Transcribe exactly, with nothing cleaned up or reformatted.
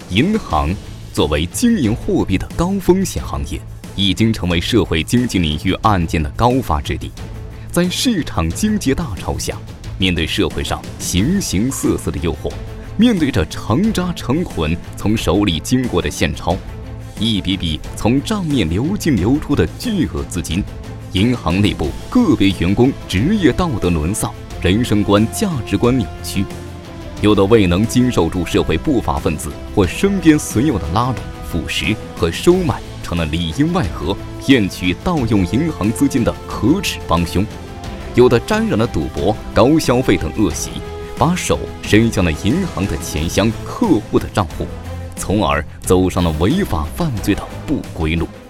银行作为经营货币的高风险行业，已经成为社会经济领域案件的高发之地。在市场经济大潮下，面对社会上形形色色的诱惑，面对着成渣成捆从手里经过的现钞，一笔笔从账面流进流出的巨额资金，银行内部个别员工职业道德沦丧，人生观价值观扭曲，有的未能经受住社会不法分子或身边损友的拉拢、腐蚀和收买，成了里应外合骗取盗用银行资金的可耻帮凶；有的沾染了赌博、高消费等恶习，把手伸向了银行的钱箱、客户的账户，从而走上了违法犯罪的不归路。